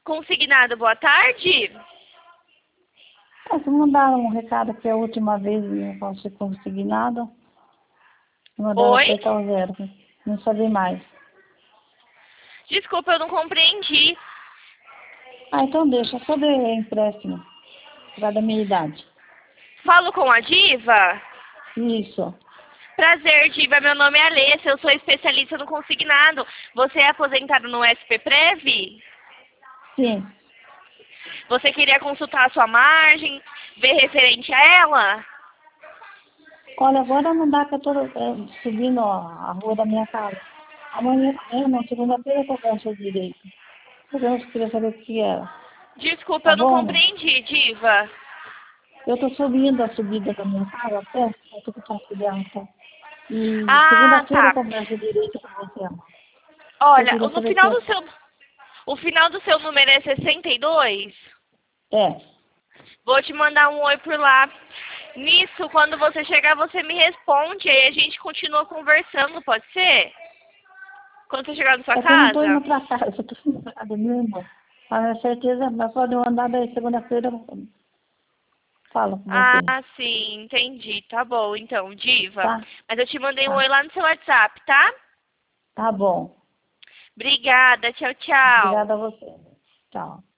Consignado, boa tarde. Se mandaram um recado que a última vez eu posso ser consignado, mandaram Oi? apertar o 0. Não sabia mais. Desculpa, eu não compreendi. Então deixa, sobre empréstimo, por causa da minha idade. Falo com a Diva? Isso. Prazer, Diva. Meu nome é Alessa. Eu sou especialista no consignado. Você é aposentado no SPPrev? Sim. Você queria consultar a sua margem, ver referente a ela? Olha, agora não dá que eu estou subindo a rua da minha casa. Amanhã, não, segunda-feira eu converso direito. Eu queria saber o que era. Desculpa, Tá eu não bom? compreendi, Diva. Eu estou subindo a subida da minha casa até, eu tô com o taxi dela, tá? E Ah, segunda-feira eu tá. converso direito com você. Eu Olha, queria no saber o que final é. do seu... O final do seu número é 62? É. Vou te mandar um oi por lá. Nisso, quando você chegar, você me responde. Aí a gente continua conversando, pode ser? Quando você chegar na sua É que eu não estou indo casa? para casa, eu estou indo para casa mesmo. A minha certeza, mas pode mandar daí segunda-feira, eu falo com você, Ah, sim, entendi. Tá bom, então, Diva. tá? Mas eu te mandei um Tá. oi lá no seu WhatsApp, tá? Tá bom. Obrigada, tchau, tchau. Obrigada a você. Tchau.